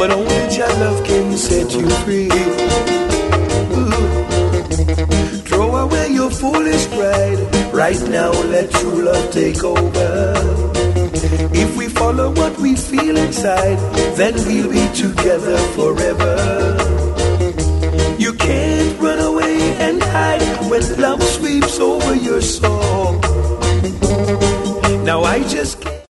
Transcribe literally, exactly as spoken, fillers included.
but only your love can set you free. Ooh. Throw away your foolish pride. Right now, let true love take over. If we follow what we feel inside, then we'll be together forever.